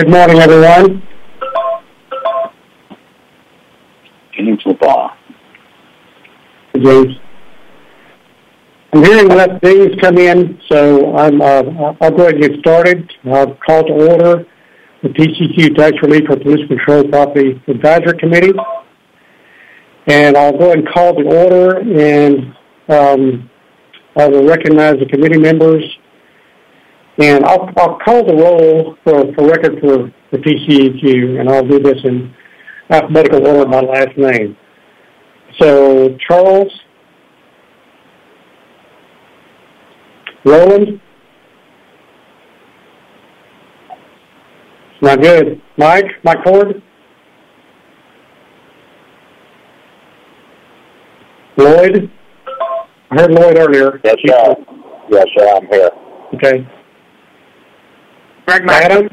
Good morning, everyone. James LeBlanc. James. I'm hearing enough things come in, so I'll go ahead and get started. I'll call to order the TCEQ Tax Relief for Pollution Control Property Advisory Committee. And I'll go ahead and call to order, and I will recognize the committee members. And I'll call the roll for record for the TCEQ, and I'll do this in alphabetical order by last name. So, Charles, Roland, not good. Mike Ford, Lloyd, I heard Lloyd earlier. Yes, sir. Yes, sir, I'm here. Okay. Greg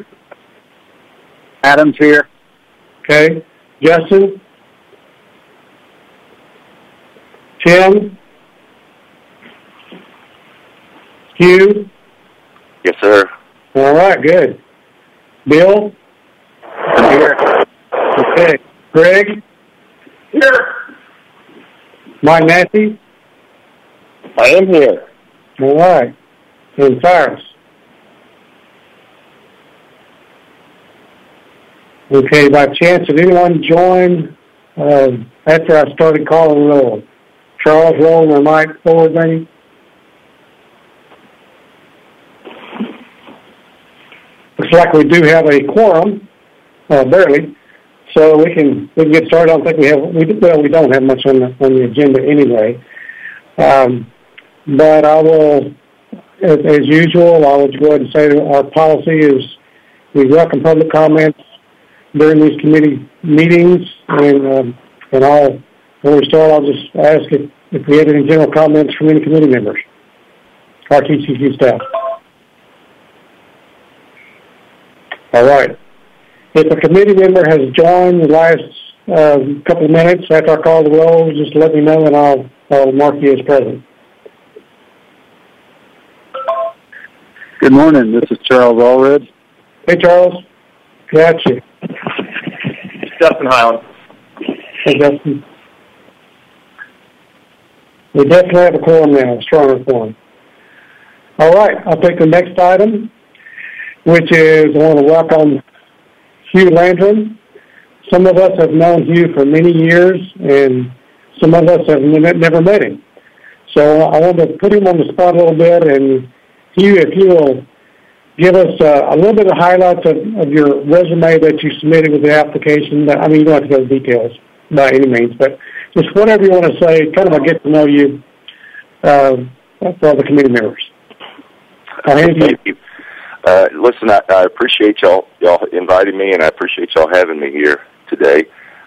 Adam's here. Okay. Justin, Tim, Hugh. Yes, sir. All right, good. Bill? I'm here. Okay. Greg? Here. Mike Massey? I am here. All right. And Cyrus? Okay, by chance, did anyone join after I started calling roll? Charles, Roland, or Mike Ford, maybe? Looks like we do have a quorum, barely, so we can get started. I don't think we don't have much on the agenda anyway. But I will, as usual, I will go ahead and say that our policy is we welcome public comments during these committee meetings, and when we start, I'll just ask if we have any general comments from any committee members, our TCEQ staff. All right. If a committee member has joined the last couple of minutes after I call the roll, just let me know, and I'll mark you as present. Good morning. This is Charles Allred. Hey, Charles. Got you. Justin Highland. Hey, Justin. We definitely have a quorum now, a stronger quorum. All right, I'll take the next item, which is I want to welcome Hugh Landrum. Some of us have known Hugh for many years, and some of us have never met him. So I want to put him on the spot a little bit, and Hugh, if you will give us a little bit of highlights of your resume that you submitted with the application. I mean, you don't have to go into details by any means, but just whatever you want to say, kind of a get to know you for the committee members. Thank you. Listen, I appreciate y'all inviting me, and I appreciate y'all having me here today.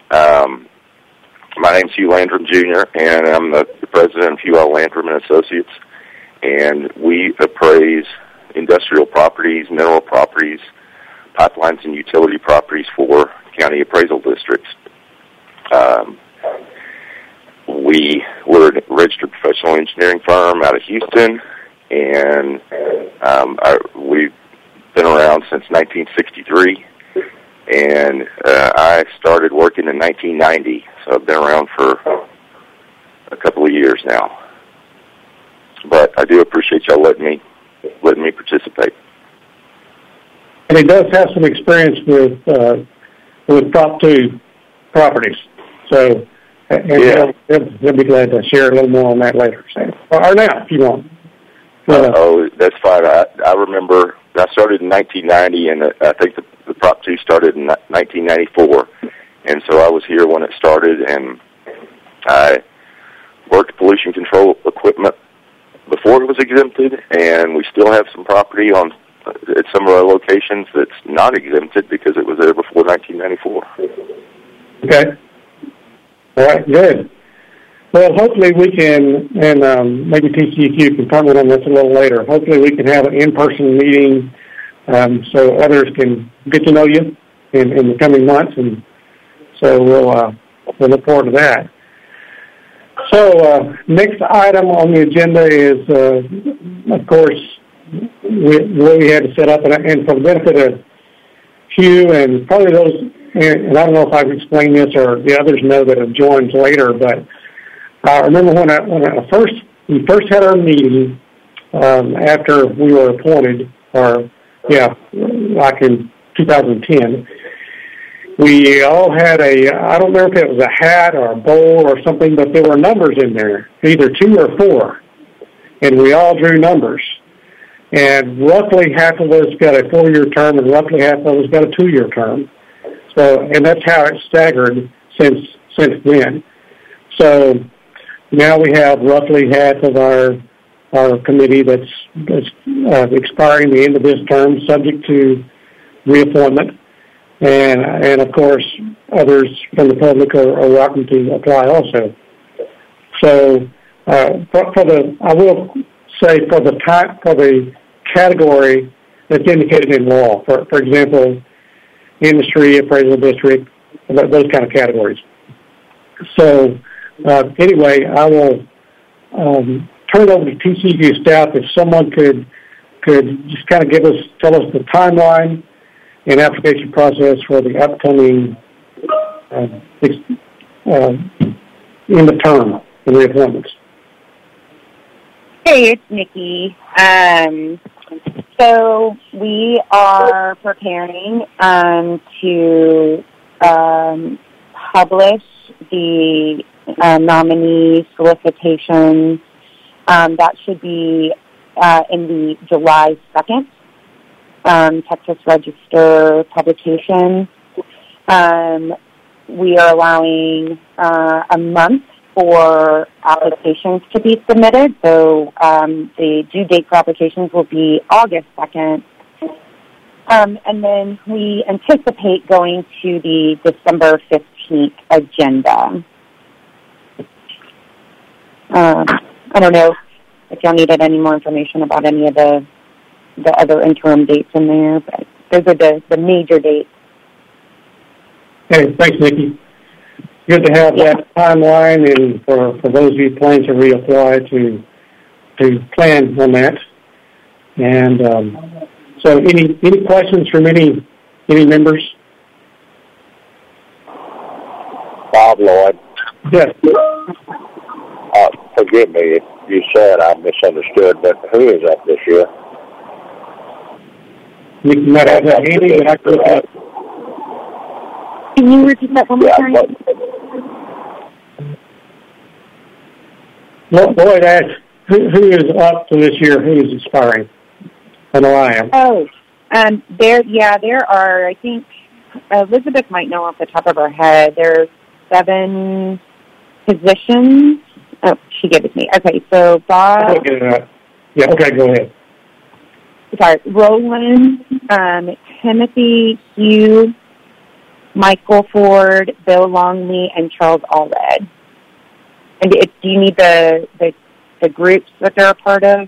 My name's Hugh Landrum, Jr., and I'm the president of Hugh L. Landrum and Associates, and we appraise industrial properties, mineral properties, pipelines, and utility properties for county appraisal districts. We're a registered professional engineering firm out of Houston, and we've been around since 1963, and I started working in 1990, so I've been around for a couple of years now. But I do appreciate y'all letting me participate. And he does have some experience with Prop 2 properties, so he'll be glad to share a little more on that later. Or now, if you want. That's fine. I remember I started in 1990, and I think the Prop 2 started in 1994, and so I was here when it started, and I worked pollution control equipment before it was exempted, and we still have some property at some of our locations that's not exempted because it was there before 1994. Okay. All right, good. Well, hopefully we can, and maybe TCEQ can comment on this a little later, hopefully we can have an in-person meeting so others can get to know you in the coming months, and so we'll look forward to that. So next item on the agenda is, of course, what we had to set up, and for the benefit of Hugh, and probably those, and I don't know if I've explained this or the others know that have joined later, but I remember when we first had our meeting after we were appointed, like in 2010. We all had I don't remember if it was a hat or a bowl or something, but there were numbers in there, either 2 or 4, and we all drew numbers. And roughly half of us got a 4-year term, and roughly half of us got a 2-year term. So, and that's how it's staggered since then. So now we have roughly half of our committee that's expiring the end of this term, subject to reappointment. And of course, others from the public are welcome to apply also. So, I will say for the category that's indicated in law, for example, industry, appraisal district, those kind of categories. So, anyway, I will turn it over to TCEQ staff if someone could just kind of tell us the timeline and application process for the upcoming end of term and reappointments. Hey, it's Nikki. So we are preparing to publish the nominee solicitation. That should be in the July 2nd. Texas Register publication. We are allowing a month for applications to be submitted. So the due date for applications will be August 2nd. And then we anticipate going to the December 15th agenda. I don't know if y'all needed any more information about any of the other interim dates in there, but those are the major dates. Okay, thanks, Nikki. Good to have that timeline, and for those of you planning to reapply to plan on that. And so, any questions from any members? Bob Lloyd. Yes. Forgive me if you said I misunderstood, but who is up this year? You might have that handy, but I could look up. Can you repeat that one more time? Lloyd asked, who is up for this year? Who is expiring? I know I am. Oh, there are, I think, Elizabeth might know off the top of her head, there's 7 positions. Oh, she gave it to me. Okay, so Bob. Yeah, okay, go ahead. Sorry, Roland, Timothy, Hugh, Michael Ford, Bill Longley, and Charles Allred. And do you need the groups that they're a part of?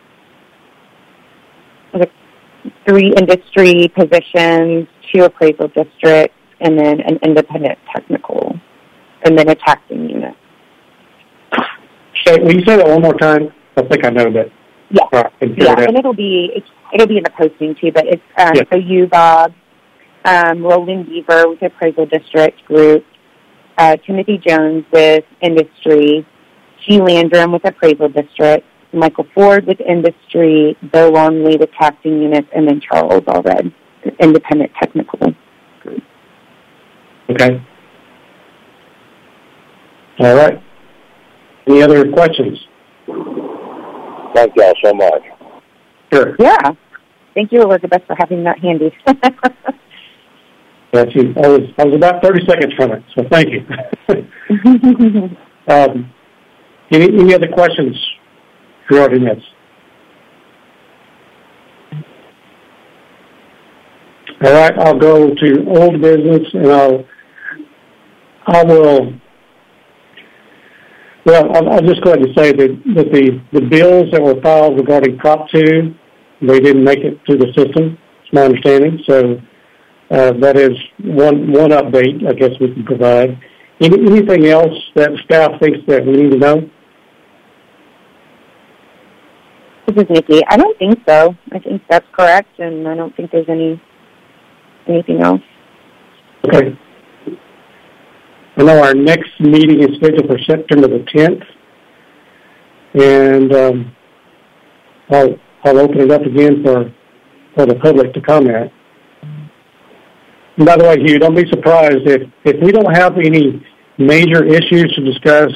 The 3 industry positions, 2 appraisal districts, and then an independent technical, and then a taxing unit. Okay, will you say that one more time? I think I know that. Yeah, and it'll be in the posting too. But it's so you, Bob, Roland Beaver with the appraisal district group, Timothy Jones with industry, G. Landrum with appraisal district, Michael Ford with industry, Bill Longley with taxing units, and then Charles Allred, independent technical group. Okay. All right. Any other questions? Thank y'all so much. Sure. Yeah. Thank you, Elizabeth, for having that handy. I was about 30 seconds from it, so thank you. Any other questions regarding this? All right, I'll go to old business, and I'll just go ahead and say that the bills that were filed regarding Prop 2, they didn't make it through the system, it's my understanding. So that is one update I guess we can provide. Anything else that staff thinks that we need to know? This is Nikki. I don't think so. I think that's correct, and I don't think there's any anything else. Okay. I know our next meeting is scheduled for September the 10th, and I'll open it up again for the public to comment. And by the way, Hugh, don't be surprised if we don't have any major issues to discuss.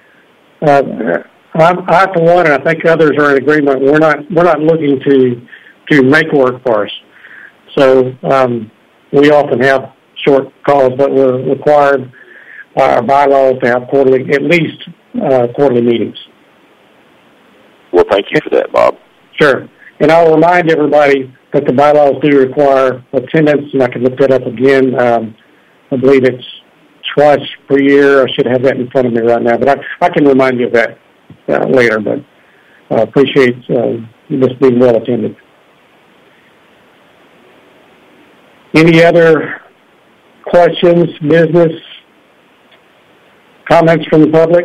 I, for one, and I think others are in agreement. We're not looking to make work for us. So we often have short calls, but we're required our bylaws to have at least quarterly meetings. Well, thank you for that, Bob. Sure. And I'll remind everybody that the bylaws do require attendance, and I can look that up again. I believe it's twice per year. I should have that in front of me right now, but I can remind you of that later. But I appreciate this being well attended. Any other questions, business, comments from the public?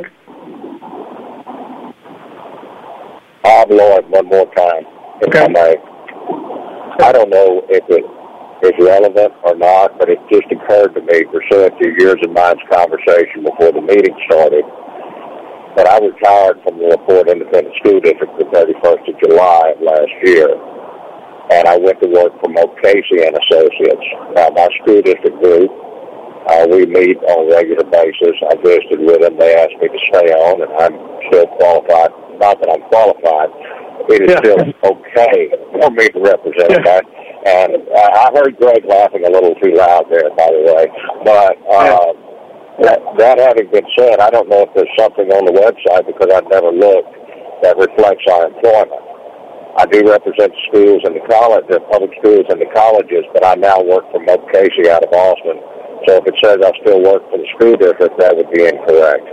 Bob Lloyd, one more time, if I may. I don't know if it is relevant or not, but it just occurred to me, pursuant to yours and mine's conversation before the meeting started, that I retired from the LaPorte Independent School District the 31st of July of last year, and I went to work for Casey and Associates. Now, my school district group, we meet on a regular basis. I visited with them. They asked me to stay on, and I'm still qualified. Not that I'm qualified. It is still okay for me to represent that. And I heard Greg laughing a little too loud there, by the way. But that having been said, I don't know if there's something on the website, because I've never looked, that reflects our employment. I do represent schools and the public schools and the colleges, but I now work for Moke Casey out of Austin. So if it says I still work for the school district, that would be incorrect.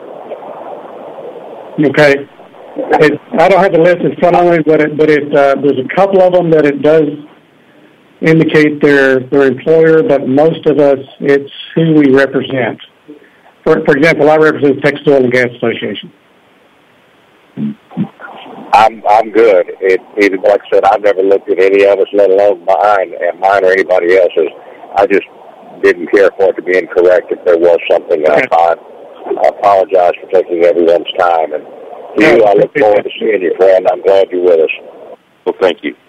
Okay. I don't have the list in front of me, but there's a couple of them that it does indicate their employer, but most of us, it's who we represent. For example, I represent Texas Oil and Gas Association. I'm good. Like I said, I've never looked at any of us, let alone mine or anybody else's. I just didn't care for it to be incorrect if there was something that I thought. I apologize for taking everyone's time. And I look forward to seeing you, friend. I'm glad you're with us. Well, thank you.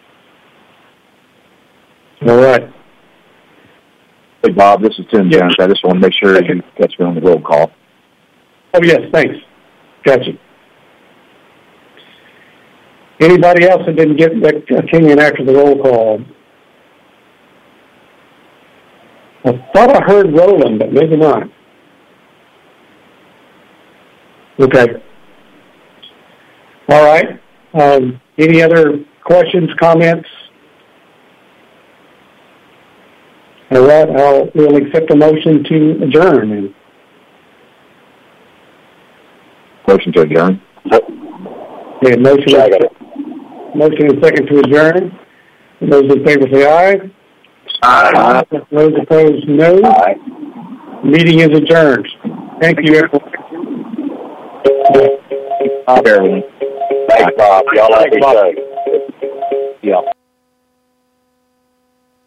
All right. Hey, Bob, this is Tim Jones. I just want to make sure you catch me on the roll call. Oh, yes, thanks. Gotcha. Anybody else that didn't get that came in after the roll call? I thought I heard Roland, but maybe not. Okay. All right. Any other questions, comments? All right. We'll accept a motion to adjourn. Motion to adjourn. Okay, motion and second to adjourn. Those in favor say aye. Aye. Those opposed, no. Aye. Meeting is adjourned. Thank you, everyone. Barely. Thanks, Bob. Y'all have a good day. Yeah.